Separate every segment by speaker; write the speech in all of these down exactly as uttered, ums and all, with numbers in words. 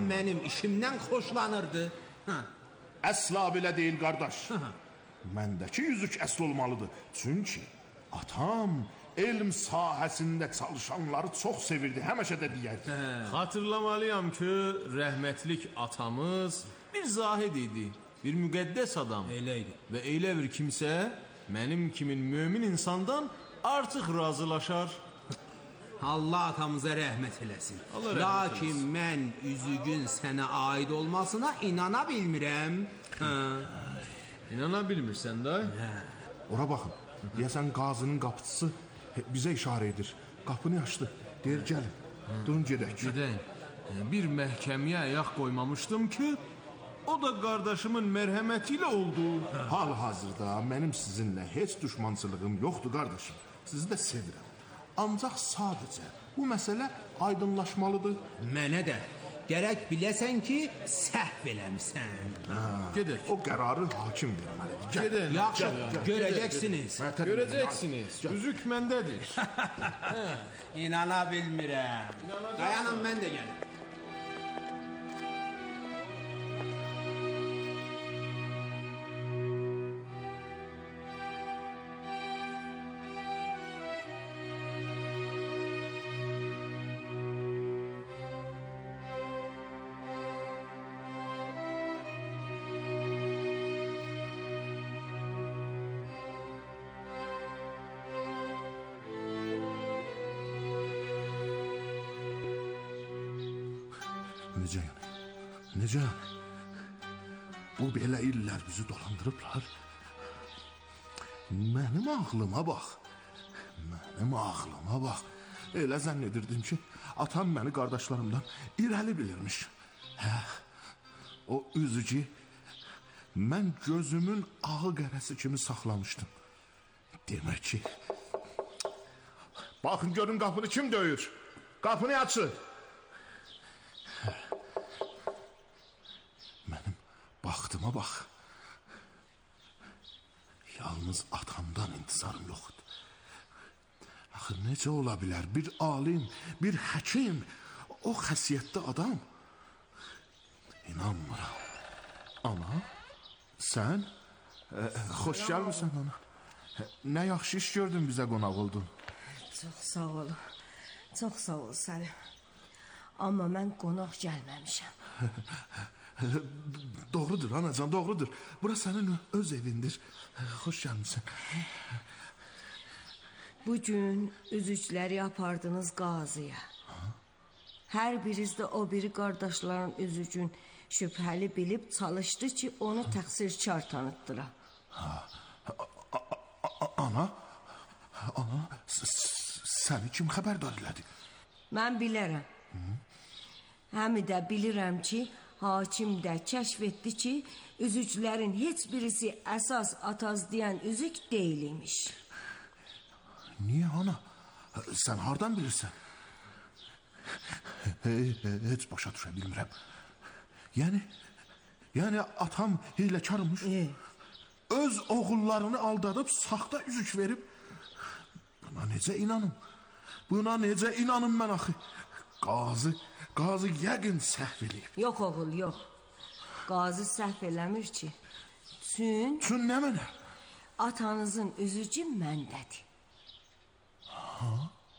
Speaker 1: mənim işimdən xoşlanırdı. Hə.
Speaker 2: Əsla belə deyil, qardaş. Məndəki üzük əsl olmalıdır. Çünki atam elm sahəsində çalışanları çox sevirdi, həmişə də deyərdi.
Speaker 3: Xatırlamalıyam ki, rəhmətlik atamız bir zahid idi, bir müqəddəs adam.
Speaker 1: Elə idi.
Speaker 3: Və elə bir kimsə mənim kimin mömin insandan artıq razılaşar.
Speaker 1: Allah atamıza rəhmət eləsin.
Speaker 3: Allah rəhmət
Speaker 1: Lakin eləsin. Mən üzügün sənə aid olmasına inana bilmirəm. Hə.
Speaker 3: İnana bilmirsən da?
Speaker 1: Hə.
Speaker 2: Ora baxın, deyəsən qazının qapıçısı bizə işarə edir. Qapını açdı, deyir gəlin, durun gedək.
Speaker 3: Gedək. Bir məhkəməyə ayaq qoymamışdım ki, o da qardaşımın mərhəməti ilə oldu.
Speaker 2: Hal-hazırda mənim sizinlə heç düşmançılığım yoxdur, qardaşım. Sizi də sevirəm. Ancaq sadəcə bu məsələ aydınlaşmalıdır.
Speaker 1: Mənə də gərək biləsən ki, səhv eləmisən.
Speaker 3: Gedək.
Speaker 2: O qərarı hakim verməlidir. Gəl.
Speaker 3: Gedək.
Speaker 1: Yaxşı,
Speaker 3: Gedək.
Speaker 1: görəcəksiniz.
Speaker 2: Mərtəb-
Speaker 3: Görəcəksiniz. Üzük məndədir.
Speaker 1: İnana bilmirəm. Dayanın, mən də gəlim.
Speaker 2: Necə yəni? Necə yəni? Bu belə illər bizi dolandırıblar. Mənim ağlıma bax. Mənim ağlıma bax. Elə zənn edirdim ki, atam məni qardaşlarımdan irəli bilirmiş. Hə, o üzücü mən gözümün ağı qərəsi kimi saxlamışdım. Demək ki, baxın görün qapını kim döyür? Qapını açın. Mənim baxtıma bax. Yalnız atamdan intizarım yoxdur. Axı necə ola bilər? Bir alim, bir həkim, o xəsiyyətli adam. İnanmıram. Ana, sən? E, xoş gəlmirsən ana. Nə yaxşı iş gördün, bizə qonaq oldun.
Speaker 4: Çox sağ ol. Çox sağ ol Səlim. Amma mən qonaq gəlməmişəm.
Speaker 2: Doğrudur anacan, doğrudur. Bura sənin öz evindir. Xoş gəlmirsən.
Speaker 4: Bugün üzükləri apardınız qazıya. Hər biriz də o biri qardaşların üzükün şübhəli bilib çalışdı ki, onu təqsirkar tanıtdıra.
Speaker 2: Ana, ana, səni kim xəbərdar elədi?
Speaker 4: Mən bilərəm. Həm də bilirəm ki, hakim də kəşf etdi ki, üzüklərin heç birisi əsas ataz deyən üzük deyil imiş.
Speaker 2: Niyə ana? Sən hardan bilirsən? Heç başa düşə bilmirəm. Yəni, yəni atam hiləkarmış.
Speaker 4: E?
Speaker 2: Öz oğullarını aldadıb saxta üzük verib. Buna necə inanım? Buna necə inanım mən axı? Qazı, qazı yəqin səhv eləyib.
Speaker 4: Yox oğul, yox. Qazı səhv eləmir ki. Çün
Speaker 2: Çün nə mənə?
Speaker 4: atanızın üzücü məndədir.
Speaker 2: Ha?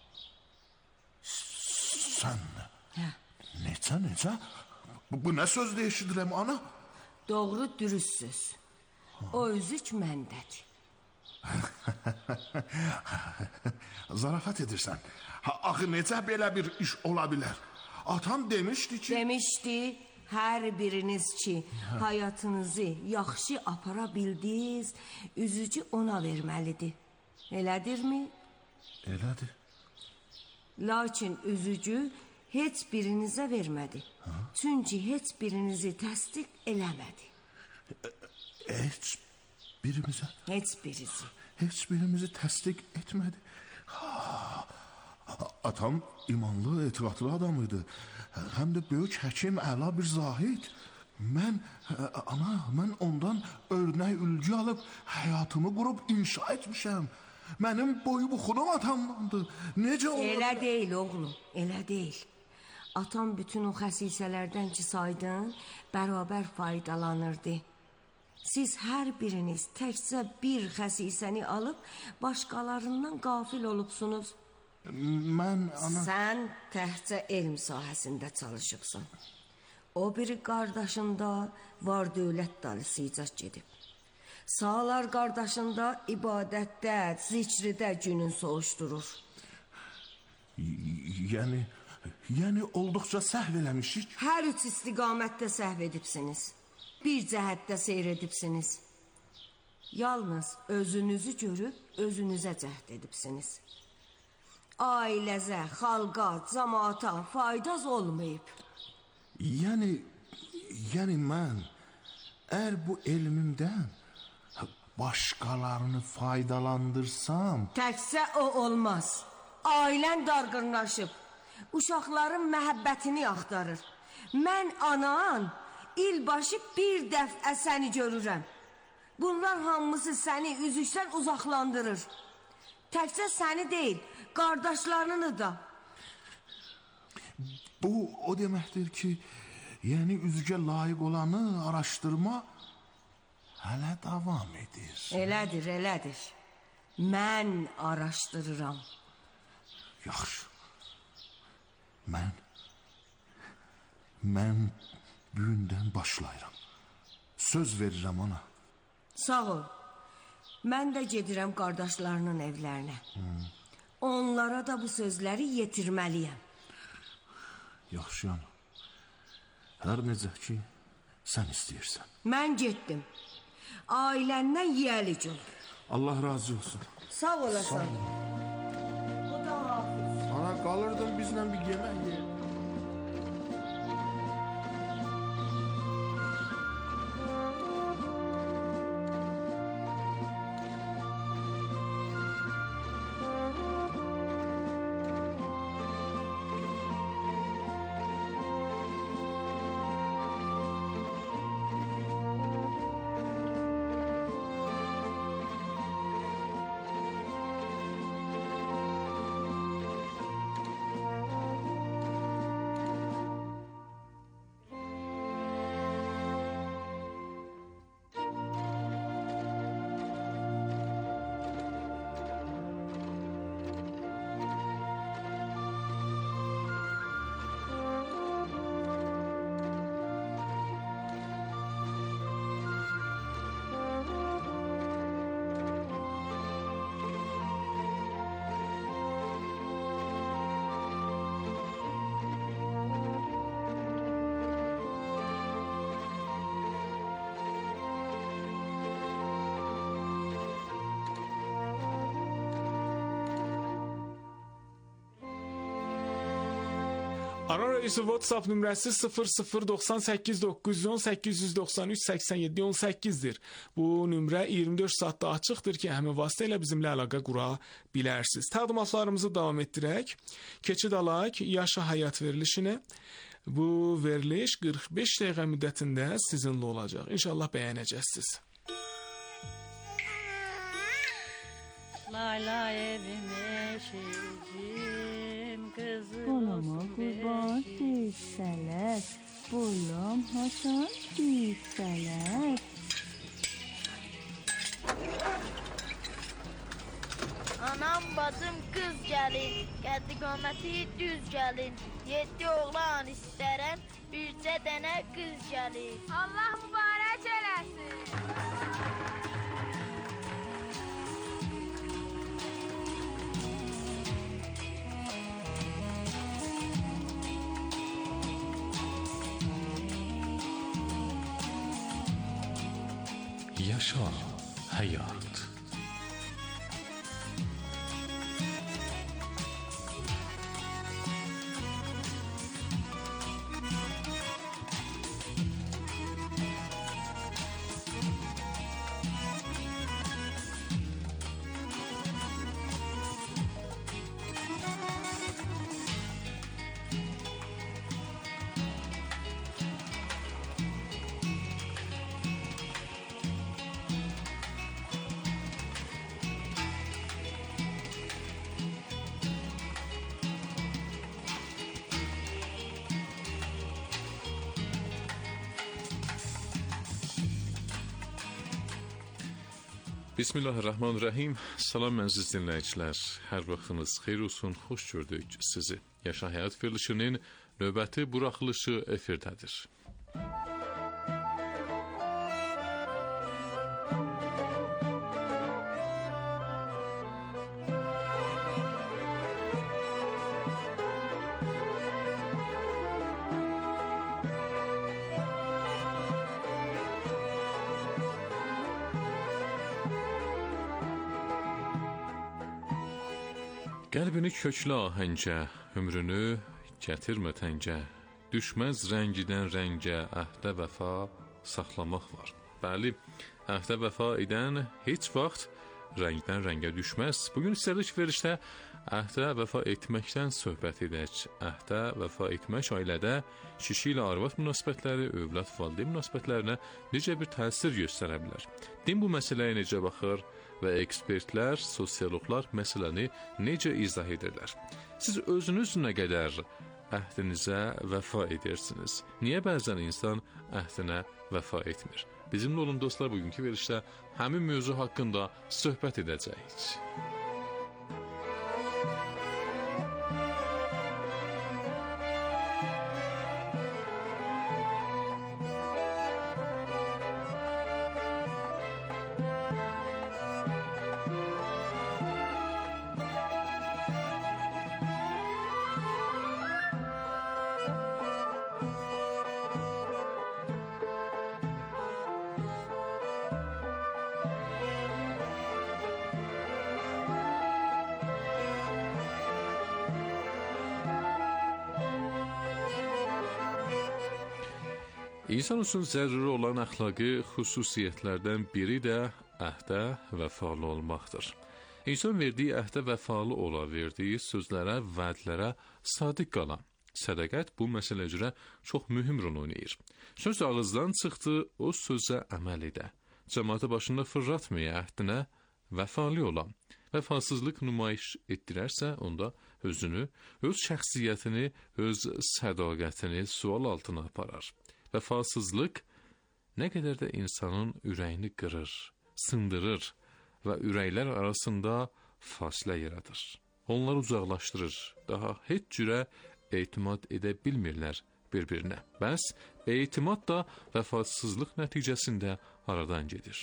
Speaker 2: Sən
Speaker 4: Hə.
Speaker 2: necə, necə? Bu, bu nə söz deyişidirəm ana?
Speaker 4: Doğru, dürüst söz. O üzük məndədir.
Speaker 2: Zarafat edirsən. Ha, axı necə belə bir iş ola bilər? Atam demişdi ki...
Speaker 4: Demişdi, hər biriniz ki, həyatınızı yaxşı apara bildiniz, üzücü ona verməlidir. Elədirmi?
Speaker 2: Elədir.
Speaker 4: Lakin üzücü heç birinizə vermədi. Ha? Çünki heç birinizi təsdiq eləmədi.
Speaker 2: Heç birimizə?
Speaker 4: Heç birisi.
Speaker 2: Heç birimizi təsdiq etmədi. Ha, atam imanlı, etiqadlı adam idi. Həm də böyük həkim, əla bir zahid. Mən, ana, mən ondan örnək ülgü alıb həyatımı qurub inşa etmişəm. Mənim boyu buxunum atamdandır. Necə olur?
Speaker 4: Elə deyil oğlum, elə deyil. Atam bütün o xəsisələrdən ki saydın, bərabər faydalanırdı. Siz hər biriniz təkcə bir xəsisəni alıb, başqalarından qafil olubsunuz.
Speaker 2: Mən ana...
Speaker 4: Sən təkcə elm sahəsində çalışıbsan. O biri qardaşında var dövlət dalısıca gedib. Sağlar qardaşında ibadətdə, zikridə günün soğuşdurur.
Speaker 2: Yəni, yəni olduqca səhv eləmişik.
Speaker 4: Hər üç istiqamətdə səhv edibsiniz. Bir cəhətdə seyr edibsiniz. Yalnız özünüzü görüb, özünüzə cəhd edibsiniz. Ailəzə, xalqa, cəmaata faydaz olmayıb.
Speaker 2: Yəni, yəni mən əgər bu elmimdən başqalarını faydalandırsam...
Speaker 4: Təkcə o olmaz. Ailən darqınlaşıb. Uşaqların məhəbbətini axtarır. Mən anan ilbaşı bir dəfə səni görürəm. Bunlar hamısı səni üzüşdən uzaqlandırır. Təkcə səni deyil, qardaşlarını da.
Speaker 2: Bu o deməkdir ki, yəni üzücə layiq olanı araşdırma hələ davam edir.
Speaker 4: Elədir, elədir. Mən araşdırıram.
Speaker 2: Yaxşı. Mən, mən bugündən başlayıram. Söz verirəm ona.
Speaker 4: Sağ ol. Mən də gedirəm qardaşlarının evlərinə. Hmm. Onlara da bu sözləri yetirməliyəm.
Speaker 2: Yaxşı ana. Hər necə ki, sən istəyirsən.
Speaker 4: Mən getdim. Ailəndən yiyəlik ol.
Speaker 2: Allah razı olsun.
Speaker 4: Sağ olasan. Bu da hafiz.
Speaker 2: Ana qalırdın bizlə bir yemək ye.
Speaker 5: Arar Radiyosu WhatsApp nömrəsi sıfır sıfır doxsan səkkiz doqquz yüz on səkkiz yüz doxsan üç səksən yeddi on səkkizdir. Bu nömrə iyirmi dörd saatda açıqdır ki, həmin vasitə ilə bizimlə əlaqə qura bilərsiniz. Təqdimatlarımızı davam etdirək. Keçid alaq Yaşa Həyat verilişinə. Bu veriliş qırx beş dəqiqə müddətində sizinlə olacaq. İnşallah bəyənəcəksiniz.
Speaker 6: Lay lay evim eşicim kızım.
Speaker 7: Balama kurban değilseler, boylam hasan değilseler.
Speaker 6: Anam bacım kız gelin, qədi qaməti düz gəlin. Yeddi oğlan istərəm, bircə dənə qız gəlin.
Speaker 8: Allah mübarək eləsin.
Speaker 9: Yaşa Həyat. Bismillahirrahmanirrahim. Salam əziz dinləyicilər. Hər vaxtınız xeyir olsun, xoş gördük sizi. Yaşa Həyat verilişinin növbəti buraxılışı efirdədir. Qəlbini köklü ahəngə, ömrünü gətirmə təngə, düşməz rəngidən rəngə, əhdə vəfa saxlamaq var. Bəli, əhdə vəfa edən heç vaxt rəngdən rəngə düşməz. Bugün istədik verişdə əhdə vəfa etməkdən söhbət edək. Əhdə vəfa etmək ailədə kişi ilə arvad münasibətləri, övlad valideyn münasibətlərinə necə bir təsir göstərə bilər? Din bu məsələyə necə baxır? Və ekspertlər, sosiologlar məsələni necə izah edirlər? Siz özünüz nə qədər əhdinizə vəfa edirsiniz? Niyə bəzən insan əhdinə vəfa etmir? Bizimlə olun dostlar, bugünkü verilişdə həmin mövzu haqqında söhbət edəcəyik. İnsan üçün zəruri olan əxlaqi xüsusiyyətlərdən biri də əhdə vəfalı olmaqdır. İnsan verdiyi əhdə vəfalı ola, verdiyi sözlərə, vədlərə sadiq qala. Sədaqət bu məsələ üzrə çox mühüm rol oynayır. Söz ağızdan çıxdı, o sözə əməl edə. Cəmaatı başında fırlatmaya, əhdinə vəfalı olan. Vəfasızlıq nümayiş etdirərsə, onda özünü, öz şəxsiyyətini, öz sədaqətini sual altına aparar. Vəfasızlıq nə qədər də insanın ürəyini qırır, sındırır və ürəklər arasında fasilə yaradır. Onları uzaqlaşdırır, daha heç cürə etimad edə bilmirlər bir-birinə. Bəs etimad da vəfasızlıq nəticəsində aradan gedir.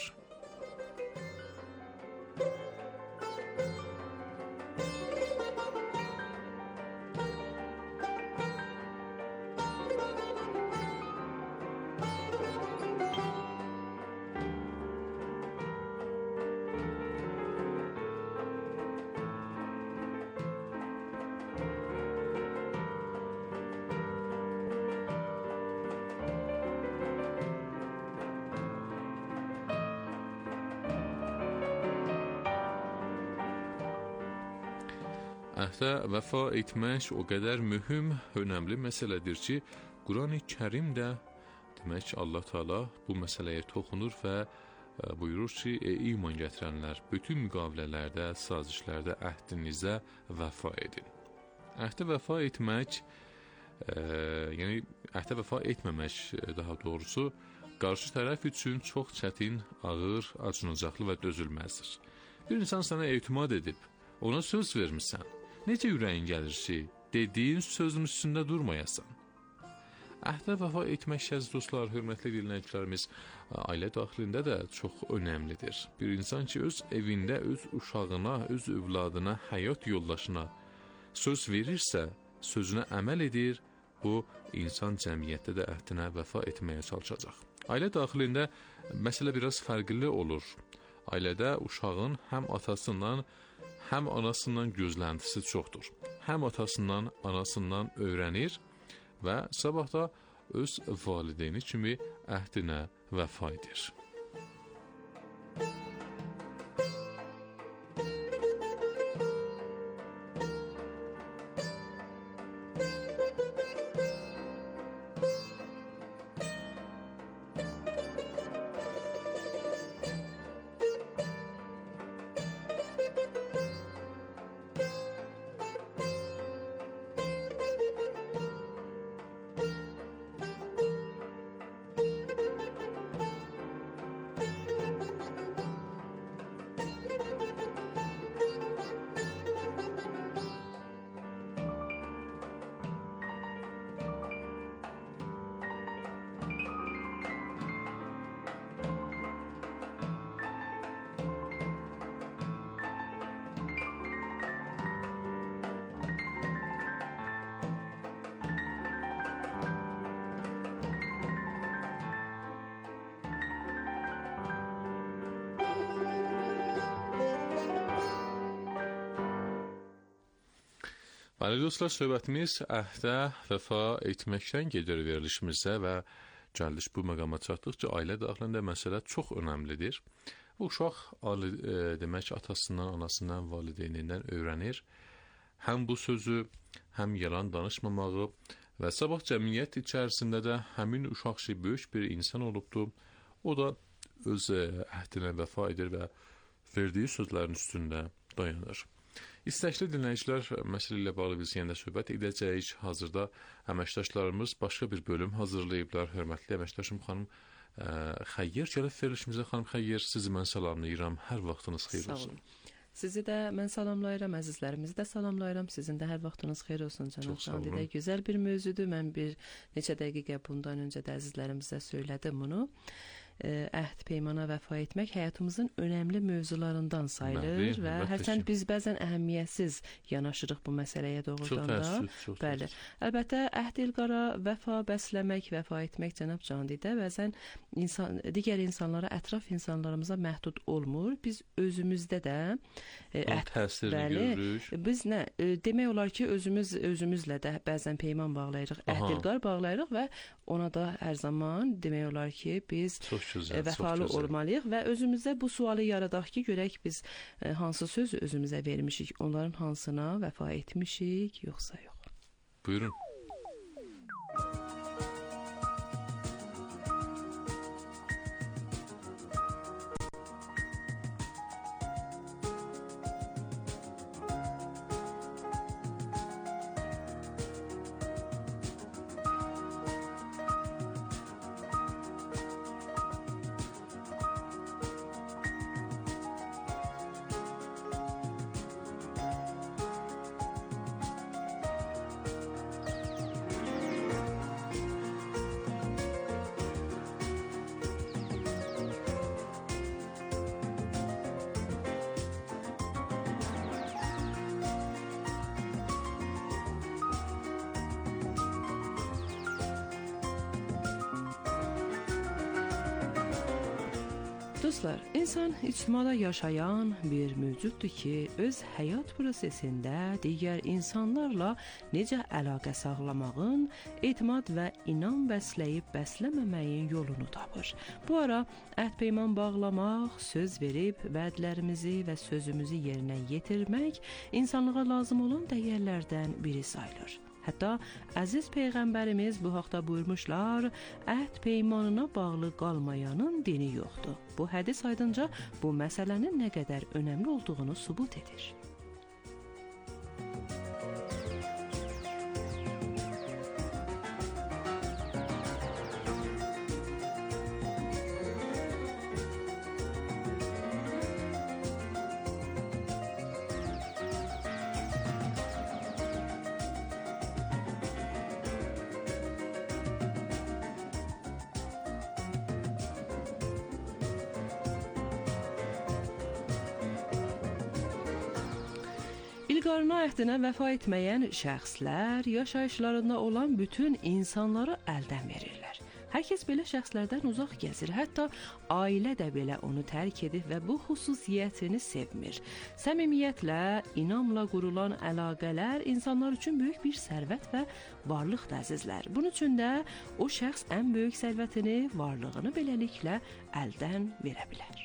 Speaker 9: Əhdə vəfa etmək o qədər mühüm, önəmli məsələdir ki, Qurani Kərim də demək Allah Taala bu məsələyə toxunur və buyurur ki, ey iman gətirənlər, bütün müqavilələrdə, sazişlərdə əhdinizə vəfa edin. Əhdə vəfa etmək, e, yəni əhdə vəfa etməmək daha doğrusu, qarşı tərəf üçün çox çətin, ağır, acınacaqlı və dözülməzdir. Bir insan sənə etimad edib, ona söz vermirsən. Necə ürəyin gəlir ki, dediyin sözün üstündə durmayasan? Əhdə vəfa etmək əziz dostlar, hörmətli dinləyicilərimiz, ailə daxilində də çox önəmlidir. Bir insan ki, öz evində, öz uşağına, öz övladına, həyat yoldaşına söz verirsə, sözünə əməl edir, bu insan cəmiyyətdə də əhdinə vəfa etməyə çalışacaq. Ailə daxilində məsələ biraz fərqli olur. Ailədə uşağın həm atasından, həm anasından gözləntisi çoxdur. Həm atasından, anasından öyrənir və sabah da öz valideyni kimi əhdinə vəfa edir. Bəli dostlar, söhbətimiz əhdə vəfa etməkdən gedir verilişimizdə və gəldik bu məqama çatdıq ki, ailə daxilində məsələ çox önəmlidir. Uşaq e, demək atasından, anasından, valideynindən öyrənir. Həm bu sözü, həm yalan danışmamağı və sabah cəmiyyət içərisində də həmin uşaq şey böyük bir insan olubdur. O da öz əhdinə vəfa edir və verdiyi sözlərin üstündə dayanır. İstəkli dinləyicilər, məsələ ilə bağlı biz yenə də söhbət edəcəyik. Hazırda əməkdaşlarımız başqa bir bölüm hazırlayıblar. Hörmətli əməkdaşım xanım Xəyyər gəlib verilişimizə. Xanım Xəyyər, sizi mən salamlayıram. Hər vaxtınız xeyir olsun.
Speaker 10: Sizi də mən salamlayıram, əzizlərimizi də salamlayıram. Sizin də hər vaxtınız xeyir olsun cənab Candidə. Gözəl bir mövzudur. Mən bir neçə dəqiqə bundan öncə də əzizlərimizə söylədim bunu. Əhd peymana vəfa etmək həyatımızın önəmli mövzularından sayılır Bəli, və hərçənd biz bəzən əhəmiyyətsiz yanaşırıq bu məsələyə doğrudan da. Çox təəssüf, Bəli. Əlbəttə, əhd ilqara vəfa bəsləmək, vəfa etmək cənab Candidə bəzən insan, digər insanlara, ətraf insanlarımıza məhdud olmur. Biz özümüzdə də əhd təsirini görürük. Biz nə, demək olar ki, özümüz özümüzlə də bəzən peyman bağlayırıq, əhd ilqar bağlayırıq və ona da hər zaman demək olar ki, biz Güzel, vəfalı olmalıyıq və özümüzə bu sualı yaradaq ki, görək biz e, hansı sözü özümüzə vermişik, onların hansına vəfa etmişik, yoxsa yox.
Speaker 9: Buyurun.
Speaker 10: Dostlar, insan ictimada yaşayan bir mövcuddur ki, öz həyat prosesində digər insanlarla necə əlaqə saxlamağın, etimad və inam bəsləyib bəsləməməyin yolunu tapır. Bu ara əhd peyman bağlamaq, söz verib vədlərimizi və sözümüzü yerinə yetirmək insanlığa lazım olan dəyərlərdən biri sayılır. Hətta əziz Peyğəmbərimiz bu haqda buyurmuşlar, əhd peymanına bağlı qalmayanın dini yoxdur. Bu hədis aydınca bu məsələnin nə qədər önəmli olduğunu sübut edir. İlqarına əhdinə vəfa etməyən şəxslər yaşayışlarında olan bütün insanları əldən verirlər. Hər kəs belə şəxslərdən uzaq gəzir, hətta ailə də belə onu tərk edir və bu xüsusiyyətini sevmir. Səmimiyyətlə, inamla qurulan əlaqələr insanlar üçün böyük bir sərvət və varlıqdır əzizlər. Bunun üçün də o şəxs ən böyük sərvətini, varlığını beləliklə əldən verə bilər.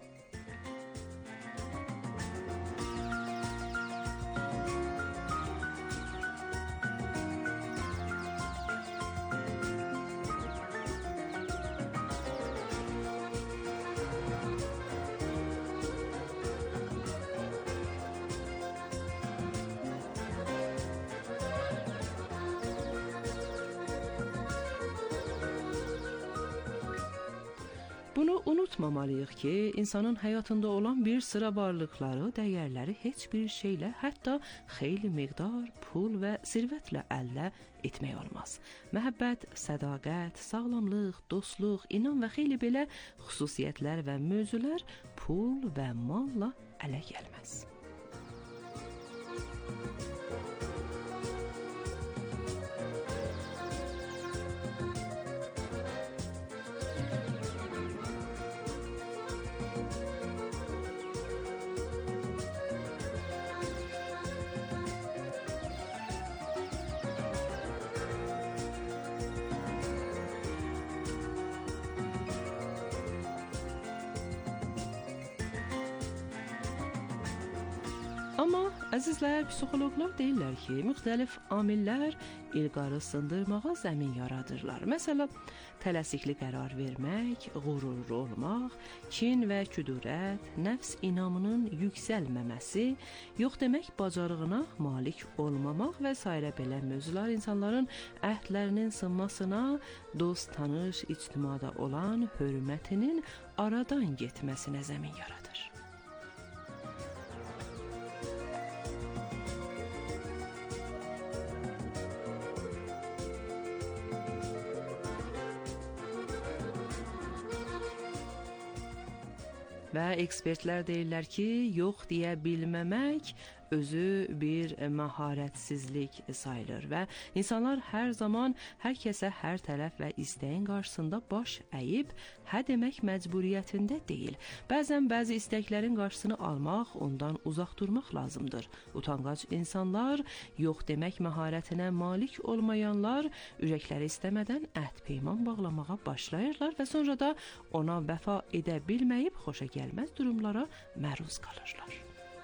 Speaker 10: Bunu unutmamalıyıq ki, insanın həyatında olan bir sıra varlıqları, dəyərləri heç bir şeylə, hətta xeyli miqdar pul və sirvətlə əldə etmək olmaz. Məhəbbət, sədaqət, sağlamlıq, dostluq, inam və xeyli belə xüsusiyyətlər və mövzular pul və malla ələ gəlməz. Amma əzizlər, psixoloqlar deyirlər ki, müxtəlif amillər ilqarı sındırmağa zəmin yaradırlar. Məsələn, tələsikli qərar vermək, qürurlu olmaq, kin və küdurət, nəfs inamının yüksəlməməsi, yox demək bacarığına malik olmamaq və s. belə mövzular insanların əhdlərinin sınmasına, dost, tanış, ictimada olan hörmətinin aradan getməsinə zəmin yaradır. Və ekspertlər deyirlər ki, yox deyə bilməmək özü bir məharətsizlik sayılır və insanlar hər zaman hər kəsə hər tərəf və istəyin qarşısında baş əyib hə demək məcburiyyətində deyil. Bəzən bəzi istəklərin qarşısını almaq, ondan uzaq durmaq lazımdır. Utanqac insanlar, yox demək məharətinə malik olmayanlar ürəkləri istəmədən əhd peyman bağlamağa başlayırlar və sonra da ona vəfa edə bilməyib xoşa gəlməz durumlara məruz qalırlar.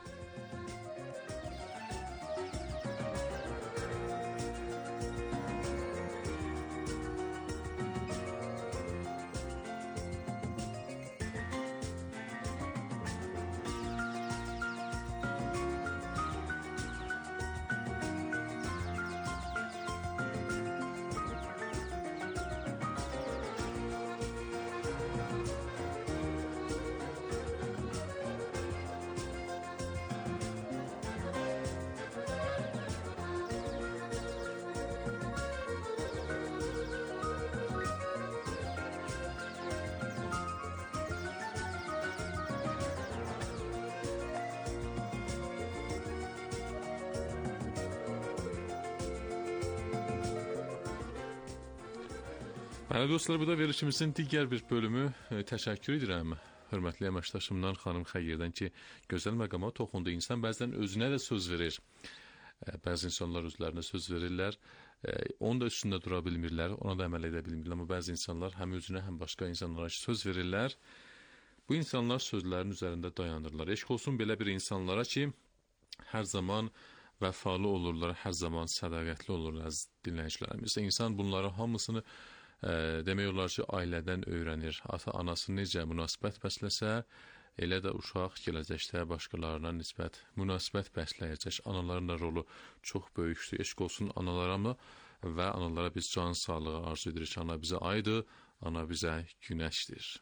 Speaker 9: Bəli dostlar, bu da verilişimizin digər bir bölümü. Təşəkkür edirəm hörmətli əməkdaşımdan, xanım Xəyyirdən ki, gözəl məqama toxundu. İnsan bəzən özünə də söz verir. Bəzi insanlar özlərinə söz verirlər. Onun da üstündə dura bilmirlər, ona da əməl edə bilmirlər. Amma bəzi insanlar həm özünə, həm başqa insanlara söz verirlər. Bu insanlar sözlərin üzərində dayanırlar. Eşq olsun belə bir insanlara ki, hər zaman vəfalı olurlar, hər zaman sədaqətli olurlar əziz dinləyicilərimiz. İnsan bunları hamısını e, demək olar ki, ailədən öyrənir. Ata-anası necə münasibət bəsləsə, elə də uşaq gələcəkdə başqalarına nisbət münasibət bəsləyəcək. Anaların da rolu çox böyükdür. Eşq olsun analara mı və analara biz can sağlığı arzu edirik. Ana bizə aydır, ana bizə günəşdir.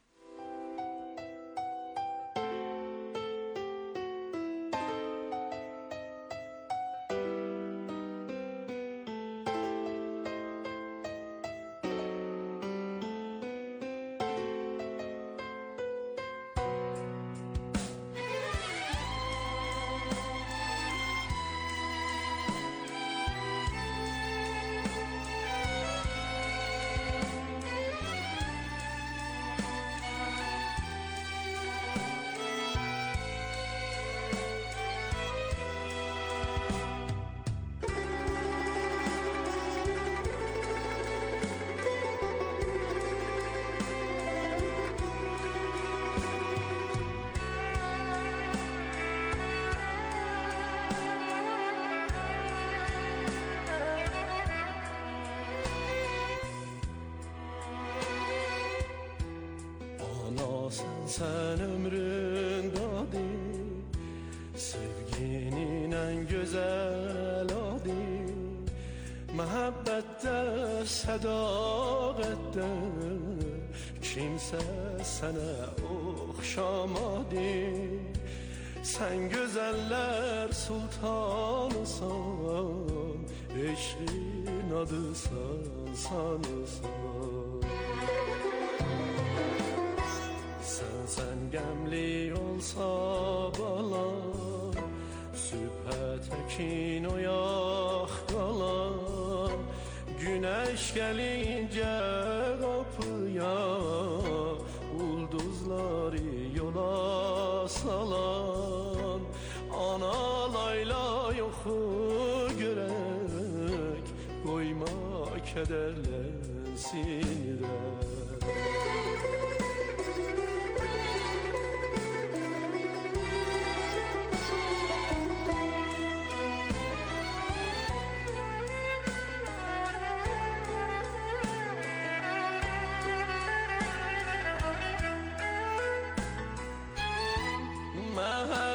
Speaker 11: Sen ömrün dadı, sevginin en güzel adı. Mehabbette, sadakette, kimse sana okşamadı. Sen güzeller sultanısan, eşkin adısan sanısan. Sen gemli olsa bala, sübhə təkin oyaq qalan. Güneş gelince kapıya, ulduzları yola salan. Ana layla yoxu görək, qoyma kədərlənsin ürək.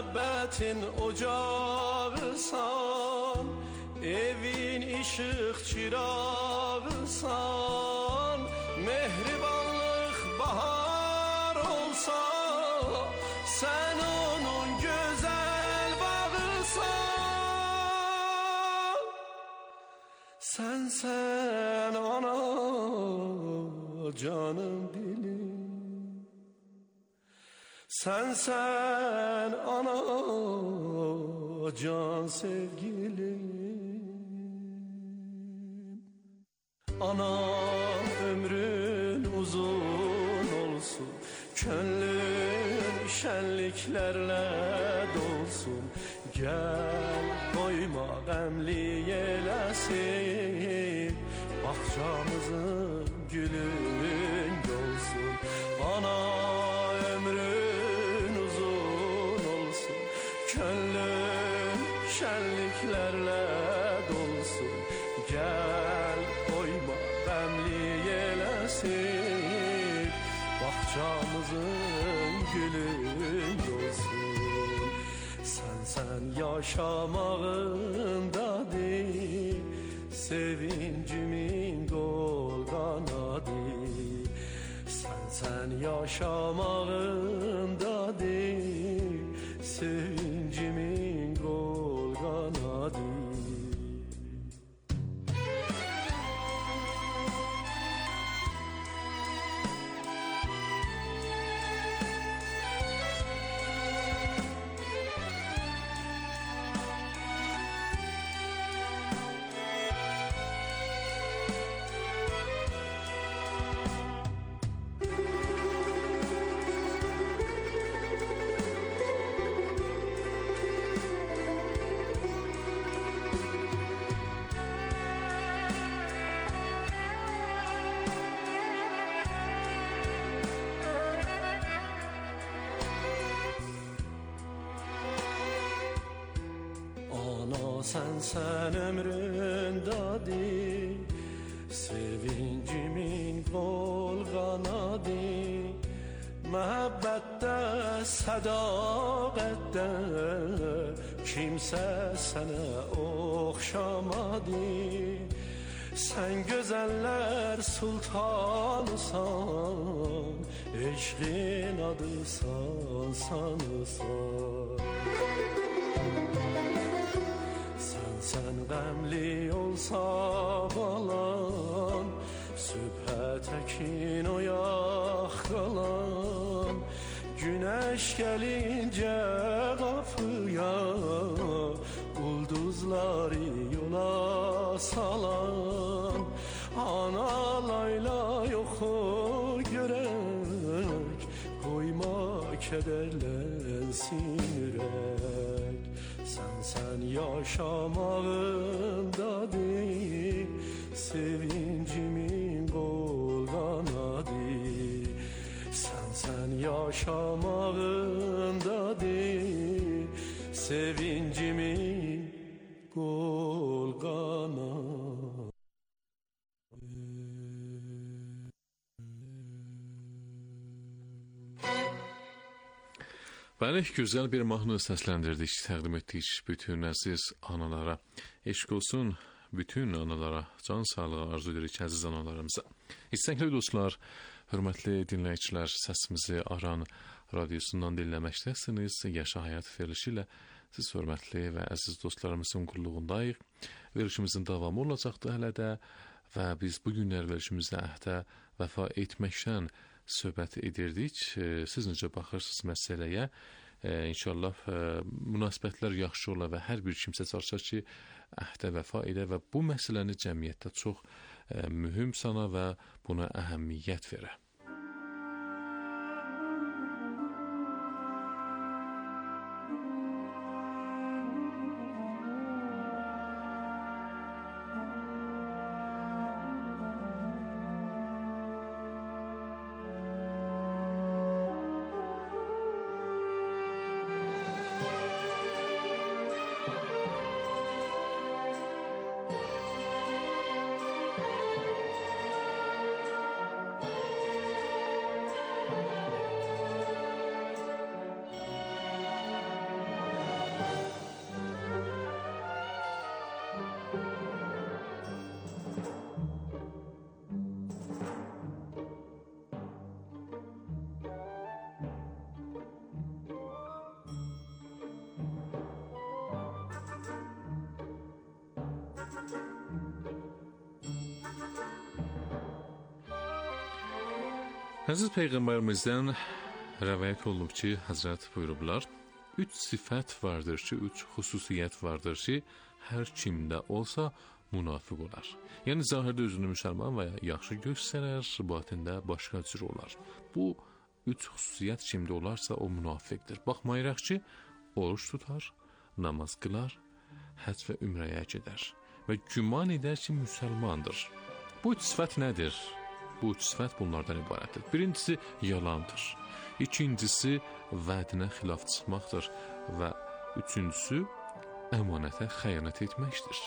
Speaker 11: Məhəbbətin ocağısan, evin işıq çırağısan, mehribanlıq bahar olsa, sən onun gözəl bağısan. Sən sən ana canım dilim, sen sen ana can sevgilim. Ana ömrün uzun olsun, gönlün şenliklerle dolsun. Gel koyma qəmli eləsin, bahçamızın gülün olsun. Ana ömrün uzun olsun, gönlün şenliklerle dolsun. Gel koyma qəmli eləsin, bahçamızın gülün olsun. Sen sen yaşamağındadır, sevincimin kol kanadı. Sen sen yaşamağındadır, sevincimin kol kanadı. Sen sen ömrün dadı, sevincimin kol kanadı. Məhəbbətdə, sədaqətdə kimsə sənə oxşamadı. Sən gözəllər sultanısan, eşqin adısan, sanısan. Sen qəmli olsa balan, sübhə təkin oyaq qalan. Güneş gəlincə qapıya, ulduzları yola salan. Ana layla yoxu görək, qoyma kədərlənsin ürək. Sen sen yaşamağındadır, sevincimin kol kanadı. Sen sen yaşamağındadır, sevincimin kol kanadı.
Speaker 9: Bəli, gözəl bir mahnı səsləndirdik, təqdim etdik bütün əziz analara. Eşq olsun bütün analara, can sağlığı arzu edirik əziz analarımıza. İstəkli dostlar, hörmətli dinləyicilər, səsimizi Aran radiosundan dinləməkdəsiniz. Yaşa həyat verilişi ilə siz hörmətli və əziz dostlarımızın qulluğundayıq. Verilişimizin davamı olacaqdır hələ də və biz bu günlər verilişimizdə əhdə vəfa etməkdən söhbət edirdik. Siz necə baxırsınız məsələyə? E, İnşallah e, münasibətlər yaxşı ola və hər bir kimsə çalışar ki, əhdə vəfa edə və bu məsələni cəmiyyətdə çox e, mühüm sana və buna əhəmiyyət verə. Əziz Peyğəmbərimizdən rəvayət olunub ki, Həzrət buyurublar, üç sifət vardır ki, üç xüsusiyyət vardır ki, hər kimdə olsa münafiq olar. Yəni, zahirdə özünü müsəlman və ya yaxşı göstərər, batində başqa cür olar. Bu üç xüsusiyyət kimdə olarsa, o münafiqdir. Baxmayıraq ki, oruç tutar, namaz qılar, həcc və ümrəyə gedər və güman edər ki, müsəlmandır. Bu üç sifət nədir? Bu üç sifət bunlardan ibarətdir. Birincisi yalandır. İkincisi vədinə xilaf çıxmaqdır və üçüncüsü əmanətə xəyanət etməkdir.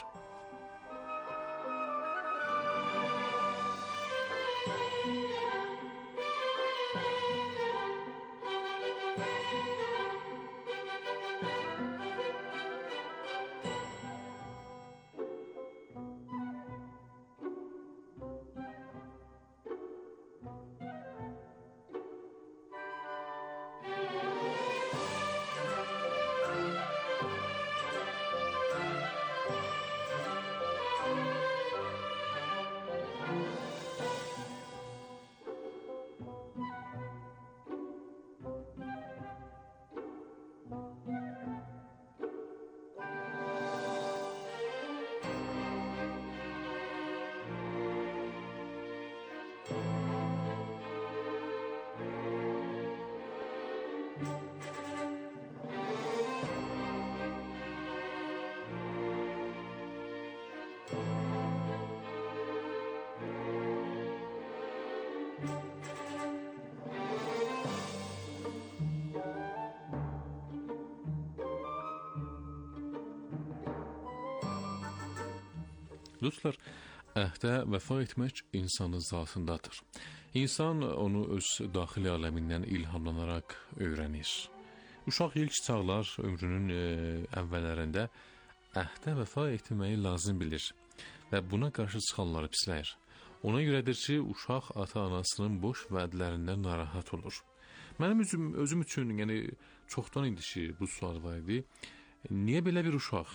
Speaker 9: Dostlar, əhdə vəfa etmək insanın zatındadır. İnsan onu öz daxili aləmindən ilhamlanaraq öyrənir. Uşaq ilk çağlar ömrünün e, əvvəllərində əhdə vəfa etməyi lazım bilir və buna qarşı çıxanları pisləyir. Ona görədir ki, uşaq ata-anasının boş vədlərindən narahat olur. Mənim özüm, özüm üçün, yəni çoxdan idi ki, bu sual var idi. Niyə belə bir uşaq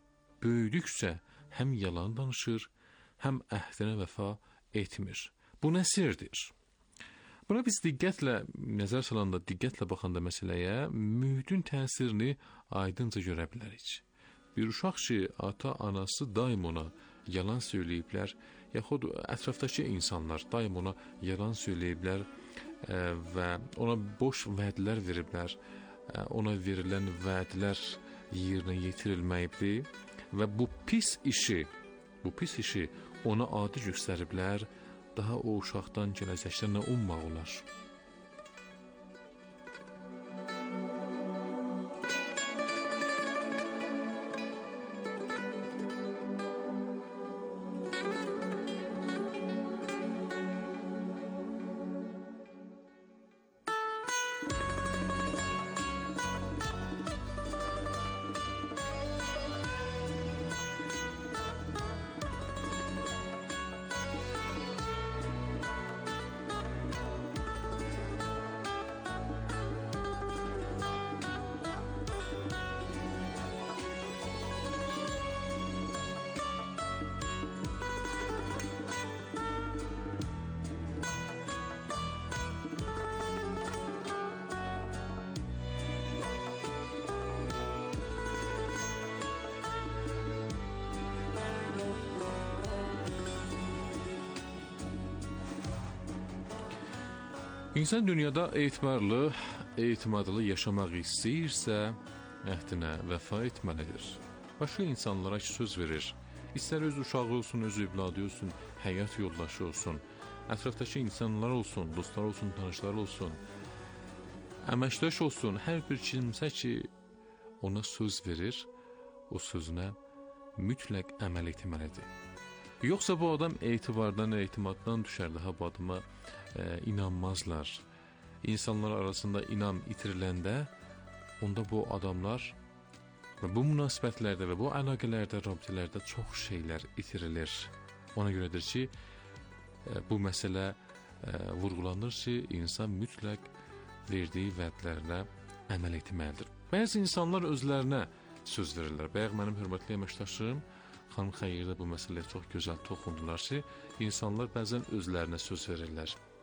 Speaker 9: böyüdükcə həm yalan danışır, həm əhdinə vəfa etmir? Bu nə sirdir? Buna biz diqqətlə, nəzər salanda, diqqətlə baxanda məsələyə mühitin təsirini aydınca görə bilərik. Bir uşaq ki, ata-anası daim ona yalan söyləyiblər, yaxud ətrafdakı insanlar daim ona yalan söyləyiblər ə, və ona boş vədlər veriblər, ə, ona verilən vədlər yerinə yetirilməyibdir və bu pis işi, bu pis işi ona adi göstəriblər, daha o uşaqdan gələcəkdə nə ummaq olar? İnsan dünyada etibarlı, etimadlı yaşamaq istəyirsə, əhdinə vəfa etməlidir. Başqa insanlara söz verir. İstər öz uşağı olsun, öz evladı olsun, həyat yoldaşı olsun, ətrafdakı insanlar olsun, dostlar olsun, tanışlar olsun, əməkdaş olsun, hər bir kimsə ki, ona söz verir, o sözünə mütləq əməl etməlidir. Yoxsa bu adam etibardan, etimaddan düşər, daha bu adama e, inanmazlar. İnsanlar arasında inam itiriləndə, onda bu adamlar və bu münasibətlərdə və bu əlaqələrdə, rabitələrdə çox şeylər itirilir. Ona görədir ki, e, bu məsələ e, vurğulanır ki, insan mütləq verdiyi vədlərinə əməl etməlidir. Bəzi insanlar özlərinə söz verirlər. Bayaq mənim hörmətli əməkdaşım Xanım Xeyirdə bu məsələyə çox gözəl toxundular ki, insanlar bəzən özlərinə söz verirlər.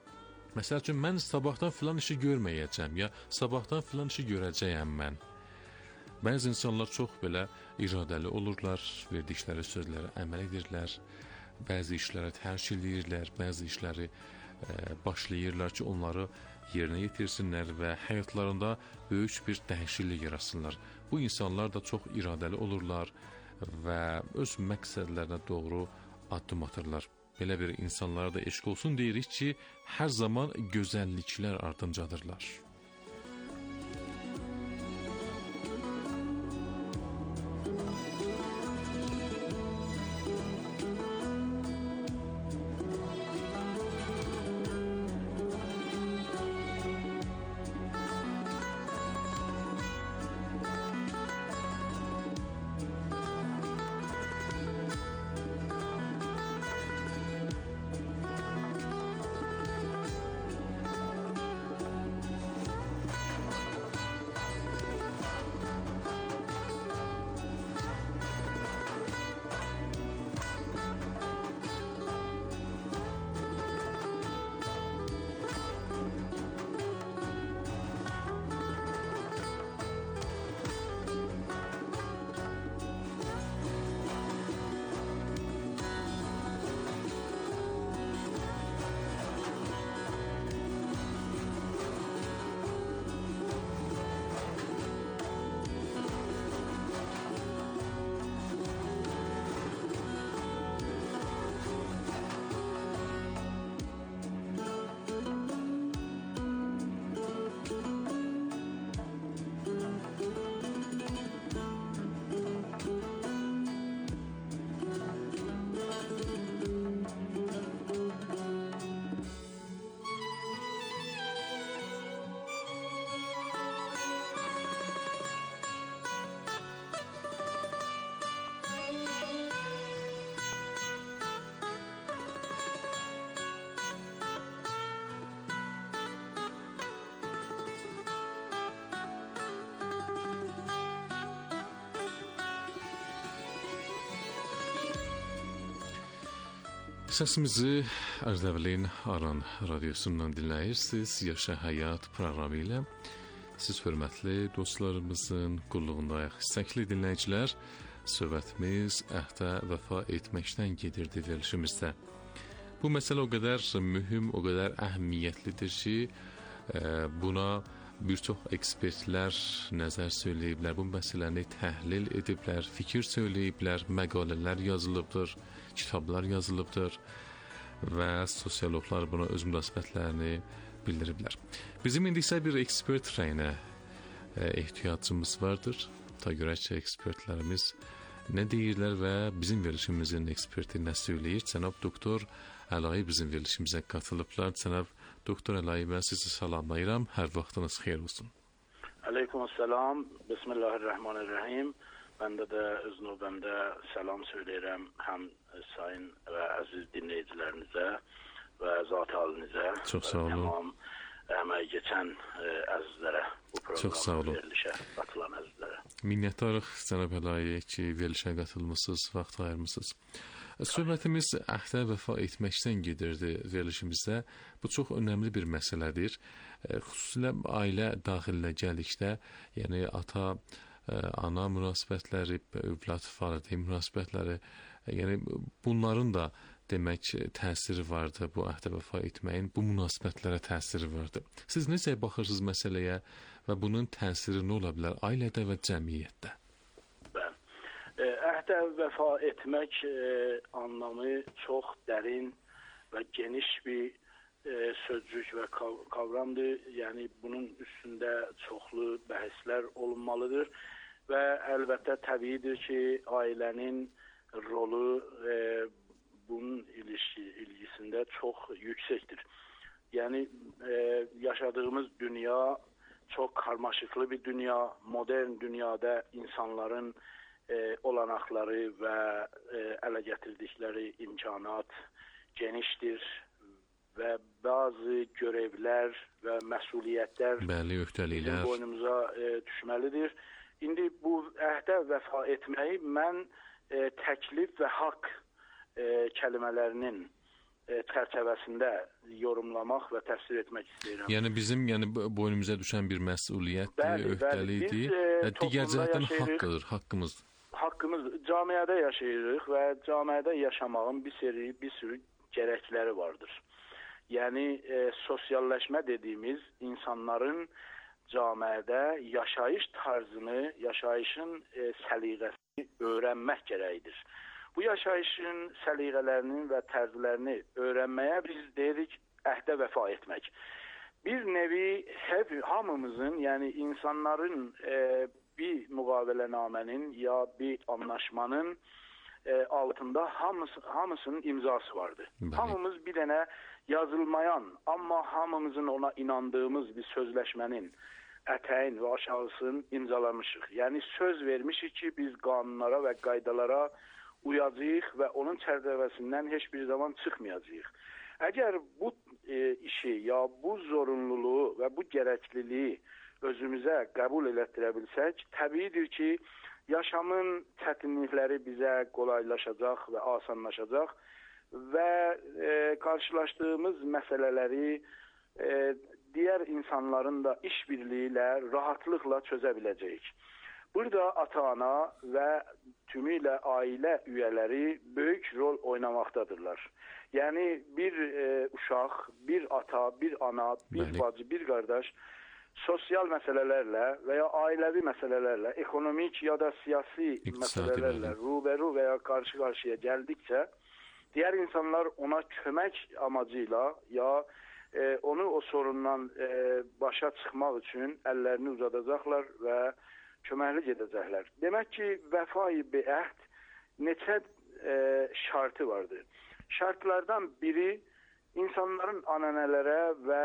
Speaker 9: Məsəl üçün mən sabahdan filan işi görməyəcəm ya sabahdan filan işi görəcəyəm mən. Bəzi insanlar çox belə iradəli olurlar, verdikləri sözlərə əməl edirlər, bəzi işlərə tərk edirlər, bəzi işləri e, başlayırlar ki, onları yerinə yetirsinlər və həyatlarında böyük bir dəyişiklik yaratsınlar. Bu insanlar da çox iradəli olurlar və öz məqsədlərinə doğru addım atırlar. Belə bir insanlara da eşq olsun deyirik ki, hər zaman gözəlliklər ardıncadırlar. Səsimizi Ərdəbilin Aran radiosundan dinləyirsiniz. Yaşa Həyat proqramı ilə siz hörmətli dostlarımızın qulluğundayıq. İstəkli dinləyicilər, söhbətimiz əhdə vəfa etməkdən gedirdi verilişimizdə. Bu məsələ o qədər mühüm, o qədər əhəmiyyətlidir ki, buna bir çox ekspertlər nəzər söyləyiblər, bu məsələni təhlil ediblər, fikir söyləyiblər, məqalələr yazılıbdır, kitablar yazılıbdır və sosiologlar buna öz münasibətlərini bildiriblər. Bizim indi isə bir ekspert rəyinə ehtiyacımız vardır. Ta görək ki, ekspertlərimiz nə deyirlər və bizim verilişimizin eksperti nə söyləyir? Cənab doktor Əlayi bizim verilişimizə qatılıblar. Cənab doktor Əlayi, mən sizi salamlayıram. Hər vaxtınız xeyir olsun.
Speaker 12: Aleykümselam. Bismillahirrahmanirrahim. Ben de de öz növbəmdə salam söyləyirəm həm sayın və əziz dinləyicilərinizə və zat halinizə.
Speaker 9: Çox sağ olun.
Speaker 12: Tamam əməyi geçən ə, əzizlərə, bu proqramda verilişə qatılan əzizlərə.
Speaker 9: Minnətdarıq cənab Əlayi ki, verilişə qatılmışsınız, vaxt ayırmışsınız. Söhbətimiz əhdə vəfa etməkdən gedirdi verilişimizdə. Bu çox önəmli bir məsələdir. Xüsusilə ailə daxilinə gəldikdə, yəni ata, ana münasibətləri, övlad valideyn münasibətləri, yəni bunların da demək təsiri vardı bu əhdə vəfa etməyin, bu münasibətlərə təsiri vardı. Siz necə baxırsınız məsələyə və bunun təsiri nə ola bilər ailədə və cəmiyyətdə?
Speaker 12: Əhdə vəfa etmək e, anlamı çox dərin və geniş bir e, sözcük və kavramdır. Yəni bunun üstündə çoxlu bəhslər olunmalıdır və əlbəttə təbiidir ki, ailənin rolu e, bunun ilişki, ilgisində çox yüksəkdir. Yəni e, yaşadığımız dünya çox karmaşıklı bir dünya, modern dünyada insanların E, olanakları və e, ələ gətirdikləri imkanat genişdir və bazı görevlər və məsuliyyətlər
Speaker 9: Bəli, öhdəliklər
Speaker 12: boynumuza e, düşməlidir. İndi bu əhdə vəfa etməyi mən e, təklif və haqq e, kəlmələrinin e, çərçivəsində yorumlamaq və təfsir etmək istəyirəm.
Speaker 9: Yəni bizim yəni boynumuza düşən bir məsuliyyətdir,
Speaker 12: Bəli,
Speaker 9: öhdəlikdir.
Speaker 12: bəli. Biz, e,
Speaker 9: digər cəhətdən
Speaker 12: yaşayırıq.
Speaker 9: haqqıdır, haqqımızdır.
Speaker 12: Haqqımız camiədə yaşayırıq və camiədə yaşamağın bir seri, bir sürü gərəkləri vardır. Yəni e, sosialləşmə dediyimiz insanların camiədə yaşayış tarzını, yaşayışın e, səliqəsini öyrənmək gərəyidir. Bu yaşayışın səliqələrinin və tərzlərini öyrənməyə biz deyirik əhdə vəfa etmək. Bir nevi hep hamımızın, yəni insanların e, bir müqavilənamənin ya bir anlaşmanın e, altında hamısı, hamısının imzası vardı. Bəli. Hamımız bir dənə yazılmayan, amma hamımızın ona inandığımız bir sözləşmənin ətəyin və aşağısını imzalamışıq. Yəni söz vermişik ki, biz qanunlara və qaydalara uyacağıq və onun çərçivəsindən heç bir zaman çıxmayacağıq. Əgər bu e, işi ya bu zorunluluğu və bu gərəkliliyi özümüzə qəbul elətdirə bilsək, təbiidir ki, yaşamın çətinlikləri bizə qolaylaşacaq və asanlaşacaq və e, qarşılaşdığımız məsələləri e, digər insanların da işbirliyi ilə rahatlıqla çözə biləcəyik. Burada ata-ana və tümüylə ailə üyələri böyük rol oynamaqdadırlar. Yəni bir e, uşaq, bir ata, bir ana, bir Bəli. bacı, bir qardaş sosial məsələlərlə və ya ailəvi məsələlərlə, ekonomik ya da siyasi İqtisadi məsələlərlə rubəru və ya qarşı-qarşıya gəldikcə, digər insanlar ona kömək amacıyla ya e, onu o sorundan e, başa çıxmaq üçün əllərini uzadacaqlar və köməkli gedəcəklər. Demək ki, vəfa-i əhd neçə e, şartı vardır. Şartlardan biri insanların anənələrə və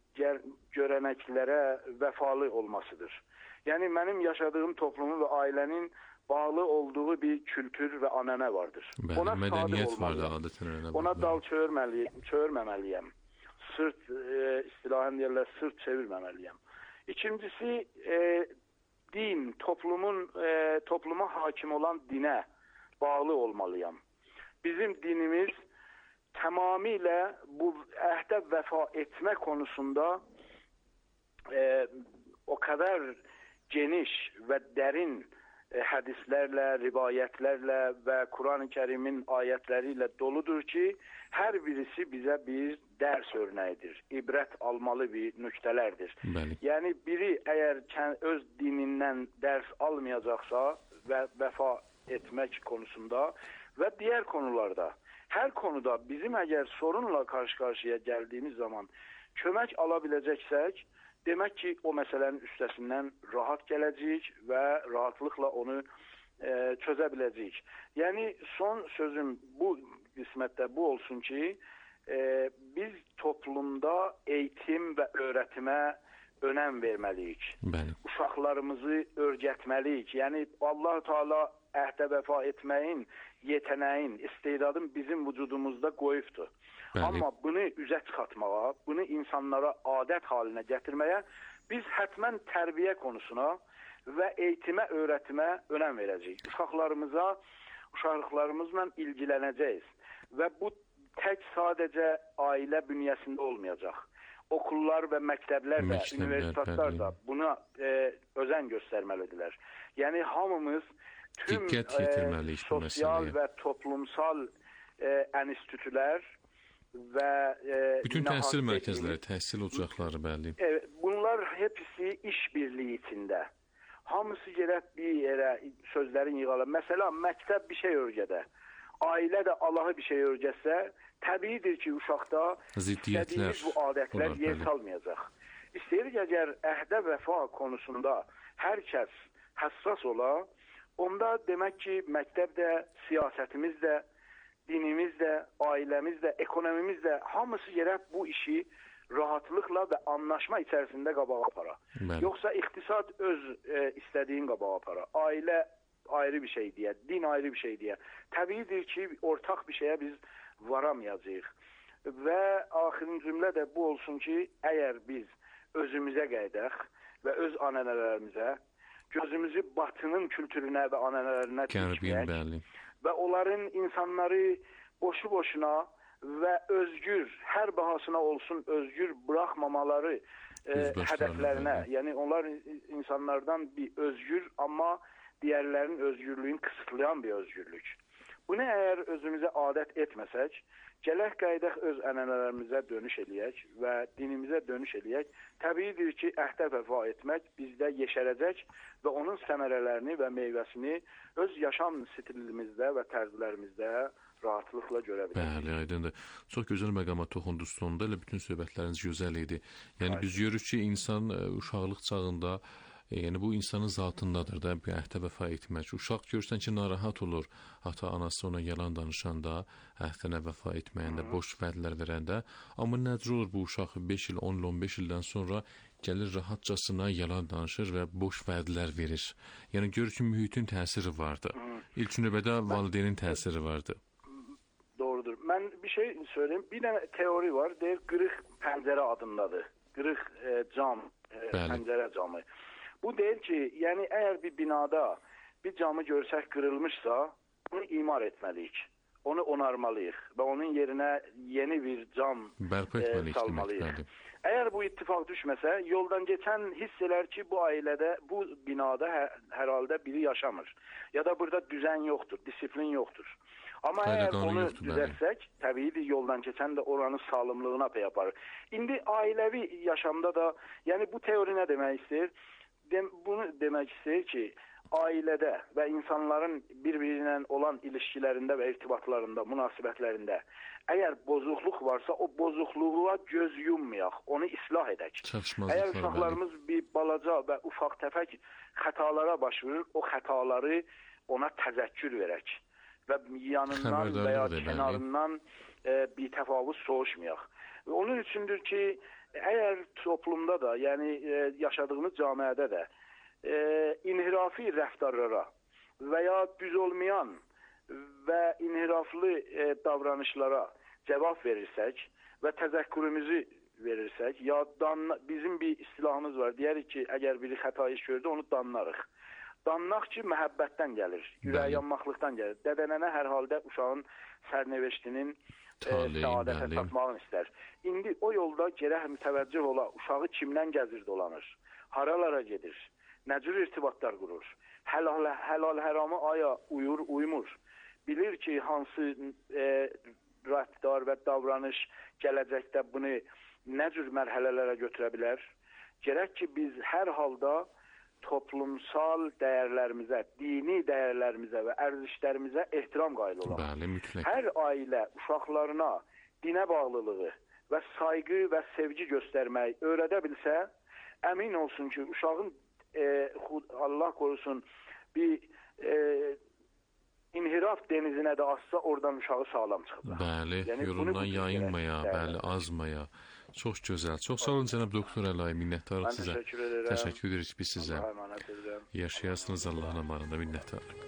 Speaker 12: görənəklərə vəfalı olmasıdır. Yəni mənim yaşadığım toplumun və ailənin bağlı olduğu bir kültür və anənə vardır.
Speaker 9: Bəli,
Speaker 12: ona
Speaker 9: mədəniyyət vardır adətən.
Speaker 12: Ona dal çövürməliyəm, çövürməməliyəm. Sırt, e, istilahən deyirlər, sırt çevirməməliyəm. İkincisi, e, din, toplumun e, topluma hakim olan dinə bağlı olmalıyam. Bizim dinimiz tamamilə bu əhdə vəfa etmə konusunda e, o kadar geniş və dərin e, hədislərlə, rivayətlərlə və Quran-ı Kərimin ayətləri ilə doludur ki, hər birisi bizə bir dərs örnəyidir, ibrət almalı bir nöqtələrdir. Bəli. Yəni biri əgər öz dinindən dərs almayacaqsa və vəfa etmək konusunda və digər konularda, hər konuda bizim əgər sorunla qarşı-qarşıya gəldiyimiz zaman kömək ala biləcəksək, demək ki, o məsələnin üstəsindən rahat gələcəyik və rahatlıqla onu e, çözə biləcəyik. Yəni, son sözüm bu qismətdə bu olsun ki, e, biz toplumda eğitim və öğretimə önəm verməliyik. Bəli. Uşaqlarımızı öyrətməliyik. Yəni, Allah-u Teala əhdə vəfa etməyin, yetənəyin, istedadın bizim vücudumuzda qoyubdur. Bəli. Amma bunu üzə çıxartmağa, bunu insanlara adət haline gətirməyə biz hətmən tərbiyə konusuna və eğitimə, öğretimə önəm verəcəyik. Uşaqlarımıza, uşaqlarımızla ilgilənəcəyiz. Və bu tək sadəcə ailə bünyəsində olmayacaq. Okullar və məktəblər də, universitetlər də buna e, özen göstərməlidirlər. Yəni hamımız tüm e, sosial və toplumsal e, enstitülər və e,
Speaker 9: bütün təhsil mərkəzləri, təhsil ocaqları bəli.
Speaker 12: E, bunlar hepsi işbirliyi içində. Hamısı gərək bir yerə sözlərin yığalım. Məsələn, məktəb bir şey öyrədə. Ailə də Allahı bir şey öyrətsə, təbiidir ki, uşaqda istədiyimiz bu adətlər yer salmayacaq. İstəyirik, əgər əhdə vəfa konusunda hər kəs həssas ola, onda demək ki, məktəbdə, siyasətimiz də, dinimiz də, ailəmiz də, ekonomimiz də hamısı gərək bu işi rahatlıqla və anlaşma içərisində qabağa apara. Bəli. Yoxsa iqtisad öz e, istədiyin qabağa apara. Ailə ayrı bir şey deyə, din ayrı bir şey deyə. Təbiidir ki, ortaq bir şeyə biz varamayacağıq. Və axirin cümlə də bu olsun ki, əgər biz özümüzə qayıdaq və öz anənələrimizə, gözümüzü batının kültürünə və anənələrinə dikmək və onların insanları boşu-boşuna və özgür, hər bahasına olsun özgür buraxmamaları e, hədəflərinə, yəni onlar insanlardan bir özgür, amma digərlərinin özgürlüyünü qısıtlayan bir özgürlük. Bunu əgər özümüzə adət etməsək, gələk qayıdaq öz ənənələrimizə dönüş eləyək və dinimizə dönüş eləyək. Təbiidir ki, əhdə vəfa etmək bizdə yeşərəcək və onun səmərələrini və meyvəsini öz yaşam stilimizdə və tərzlərimizdə rahatlıqla görə bilərik.
Speaker 9: Bəli, aydındır. Çox gözəl məqama toxundunuz sonunda, elə bütün söhbətləriniz gözəl idi. Yəni biz görürük ki, insan uşaqlıq çağında yəni bu insanın zatındadır da, bir əhdə vəfa etmək. Uşaq görsən ki, narahat olur. Ata-anası ona yalan danışanda, əhdənə vəfa etməyəndə, boş vədlər verəndə. Amma necə olur bu uşaq beş il, on il, on beş ildən sonra gəlir rahatcasına yalan danışır və boş vədlər verir. Yəni görür ki, mühitin təsiri vardı. İlk növbədə valideynin təsiri vardı.
Speaker 12: Doğrudur. Mən bir şey söyleyeyim. Bir dənə teori var. Deyir, qırıq pəncərə adındadır. Qırıq e, cam, e, pəncərə camı. Bu deyir ki, yəni əgər bir binada bir camı görsək qırılmışsa, onu imar etməliyik. Onu onarmalıyıq və onun yerinə yeni bir cam e, salmalıyıq. Əgər bu ittifaq düşməsə, yoldan keçən hiss elər ki, bu ailədə, bu binada hər, hər halda biri yaşamır. Ya da burada düzən yoxdur, disiplin yoxdur. Amma Qayda əgər onu düzəlsək, təbiidir yoldan keçən də oranın sağlamlığına pey yapar. İndi ailəvi yaşamda da, yəni bu teori nə demək istəyir? Dem bunu demək istəyir ki, ailədə və insanların bir-birinə olan ilişkilərində və irtibatlarında, münasibətlərində əgər bozuqluq varsa, o bozuqluğa göz yummayaq, onu islah edək. Əgər uşaqlarımız bir balaca və ufaq təfək xətalara baş verir, o xətaları ona təzəkkür verək və yanından və ya kənarından e, bir təfavüz soğuşmayaq. Onun üçündür ki, əgər toplumda da, yəni e, yaşadığımız camiədə də e, inhirafi rəftarlara və ya düz olmayan və inhiraflı e, davranışlara cavab verirsək və təzəkkürümüzü verirsək, ya dan, bizim bir istilahımız var, deyirik ki, əgər biri xəta iş gördü, onu danlarıq. Danlaq ki, məhəbbətdən gəlir, ürək yanmaqlıqdan gəlir. Dədənənə hər halda uşağın sərnəveştinin Tali, səadətə tapmağını istər. İndi o yolda gərək mütəvəccüh ola, uşağı kimdən gəzir dolanır, haralara gedir, nə cür irtibatlar qurur, həlal, həlal həramı aya uyur, uymur, bilir ki, hansı e, rəftar və davranış gələcəkdə bunu nə cür mərhələlərə götürə bilər. Gərək ki, biz hər halda toplumsal dəyərlərimizə, dini dəyərlərimizə və ərzişlərimizə ehtiram qayılı olaq.
Speaker 9: Bəli, mütləq.
Speaker 12: Hər ailə uşaqlarına dinə bağlılığı və sayğı və sevgi göstərmək öyrədə bilsə, əmin olsun ki, uşağın e, Allah qorusun bir e, inhiraf denizinə də atsa, oradan uşağı sağlam çıxacaq.
Speaker 9: Bəli, yəni, yolundan yayınmaya, bəli, azmaya. Çox gözəl. Çox sağ olun cənab doktor Əlayi, minnətdarıq sizə.
Speaker 12: Mən təşəkkür edirəm.
Speaker 9: Təşəkkür edirik biz sizə.
Speaker 12: Allah'a emanet edirəm.
Speaker 9: Yaşayasınız Allahın amanında, minnətdarıq.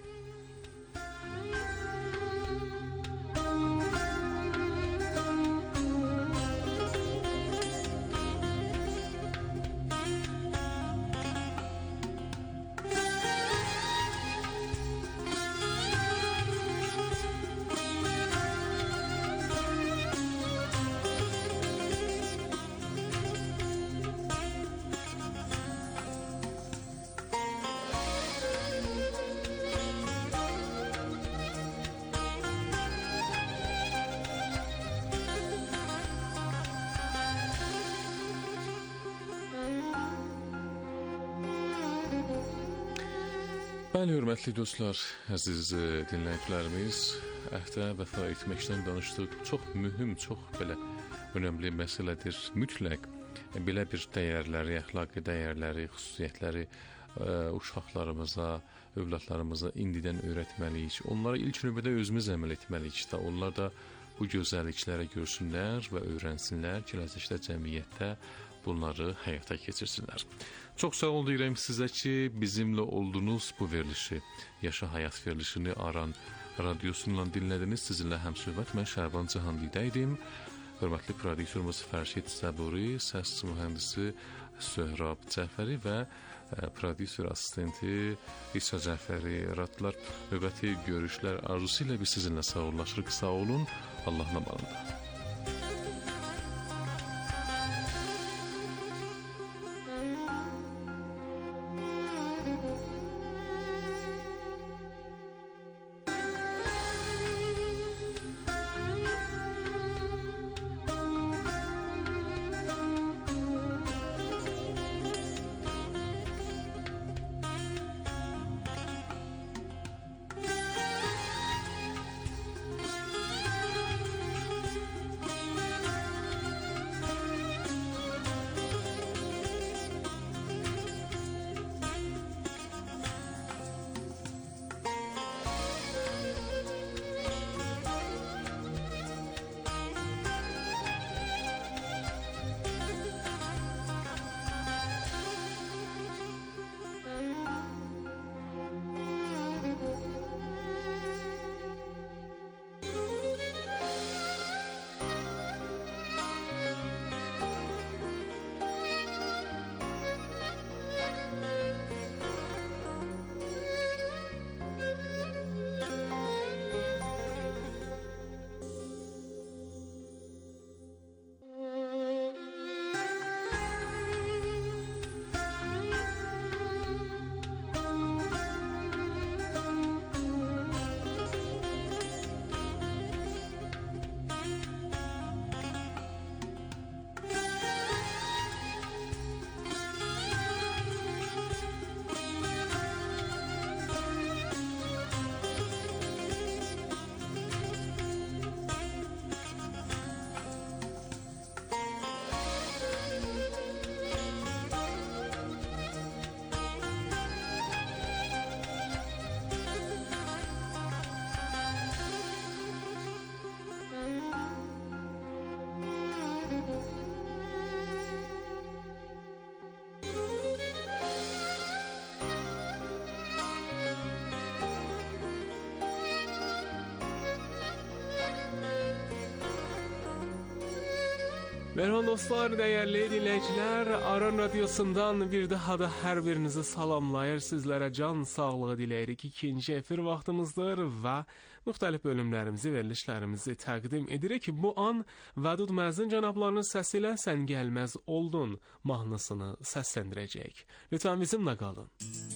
Speaker 9: Bəli, hörmətli dostlar, əziz dinləyicilərimiz, əhdə vəfa etməkdən danışdıq. Çox mühüm, çox belə önəmli məsələdir. Mütləq belə bir dəyərləri, əxlaqi dəyərləri, xüsusiyyətləri ə, uşaqlarımıza, övladlarımıza indidən öyrətməliyik. Onlara ilk növbədə özümüz əməl etməliyik də. Onlar da bu gözəlliklərə görsünlər və öyrənsinlər, gələcəkdə cəmiyyətdə bunları həyata keçirsinlər. Çox sağ ol deyirəm sizə ki, bizimlə olduğunuz bu verilişi, Yaşa Həyat verilişini Aran radiosundan dinlədiniz. Sizinlə həmsöhbət mən Şərban Cahanlidə idim. Hörmətli prodüserimiz Fərşid Səburi, səs mühəndisi Söhrab Cəfəri və prodüser assistenti İsa Cəfəri yaratdılar. Növbəti görüşlər arzusu ilə biz sizinlə sağollaşırıq. Sağ olun, Allahın amanında.
Speaker 5: Merhaba dostlar, değerli dinleyiciler. Aran Radyosu'ndan bir daha da her birinizi salamlayır. Sizlere can sağlığı dileyirik. İkinci efir vaxtımızdır ve müxtəlif bölümlərimizi, verilişlərimizi təqdim edirik ki, bu an Vədud Məzin cənablarının səsi ilə Sən Gəlməz Oldun mahnısını səsləndirəcək. Lütfen bizimlə qalın.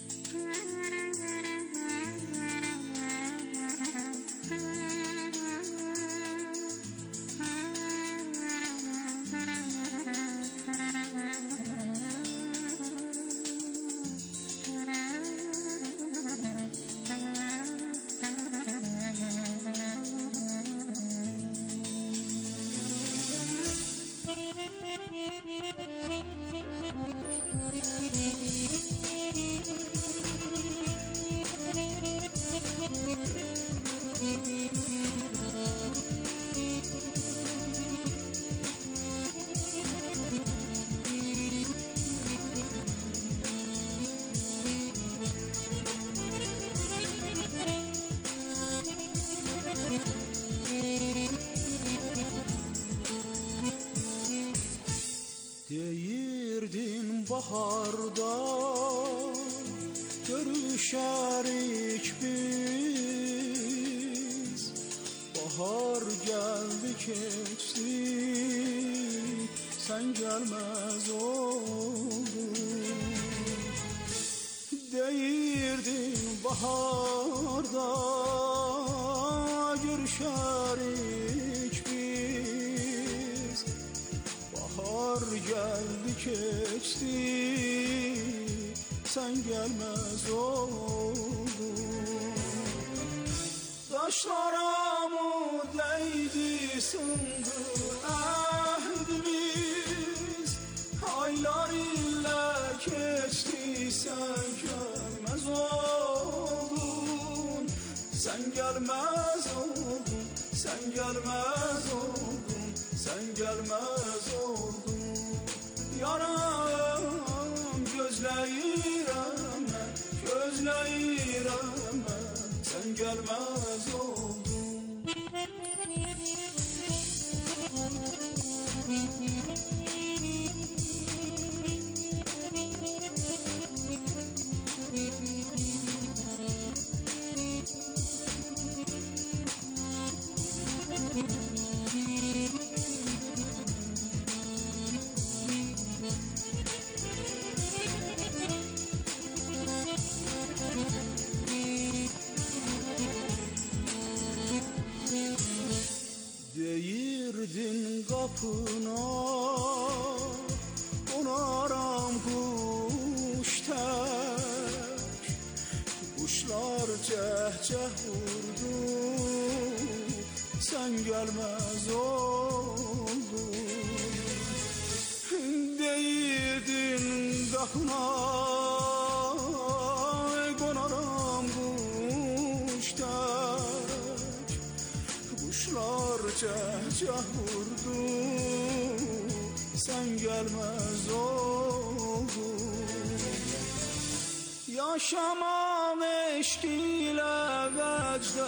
Speaker 11: Deyirdin baharda görüşərik biz. Bahar geldi keçdi, sen gelmez oldun. Deyirdin baharda görüşərik biz. Bahar geldi keçdi, sen gelmez oldun. Daşlara mı değdi sındı ahdimiz, aylar ile keçti, sen gelmez oldun. Sen gelmez oldun, sen gelmez oldun, sen gelmez oldun. Yaram gözləyirəm mən, gözləyirəm mən, sen gelmez oldun. Deyirdin kapına konaram kuş tek, kuşlar ceh-ceh vurdu, sen gelmez oldun. Deyirdin kapına konaram kuş tek, kuşlar ceh-ceh vurdu, sen gelmez oldun. Yaşamak eşk ile vecde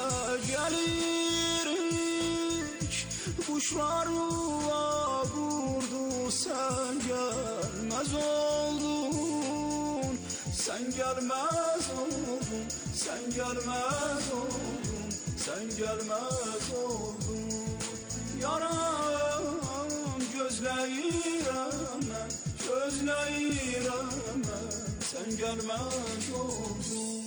Speaker 11: gelirik, kuşlar yuva kurdu, sen gelmez oldun. Sen gelmez oldun, sen gelmez oldun, sen gelmez oldun. Yaram gözləyirəm mən, gözləyirəm mən, sen gelmez oldun.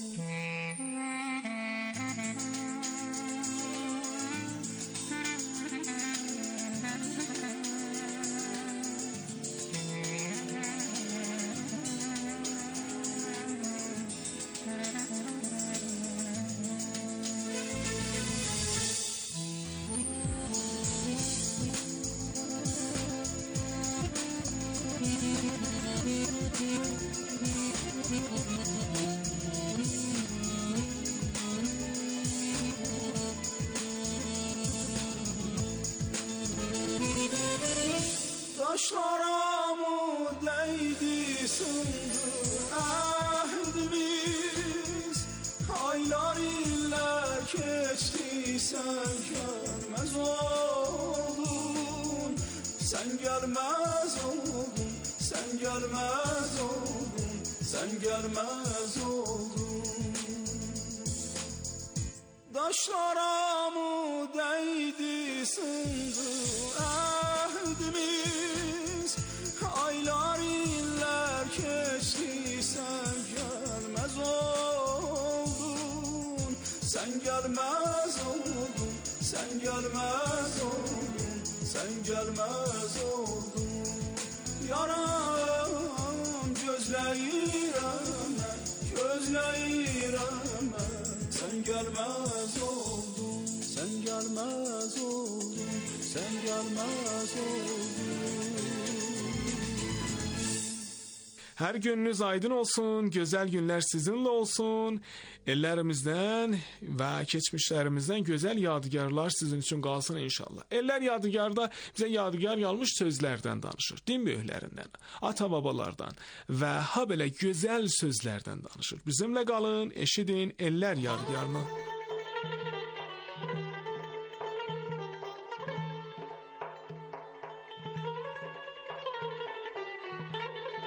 Speaker 11: gelmez oldun, sen gelmez oldun, sen gelmez oldun. Daşlara mı değdi sındı ahdimiz, aylar iller geçti sen gelmez oldun, sen gelmez oldun, sen gelmez oldun, sen gelmez oldun. Yaram gözləyirəm mən, gözləyirəm mən, sen gelmez oldun, sen gelmez oldun, sen gelmez oldun.
Speaker 5: Her gününüz aydın olsun, güzel günler sizinle olsun. Ellerimizden ve geçmişlerimizden güzel yadigarlar sizin için kalsın inşallah. Eller yadigarda bize yadigar kalmış sözlerden danışır. Din büyüklerinden, ata babalardan ve ha böyle güzel sözlerden danışır. Bizimle kalın, eşidin, eller yadigarını.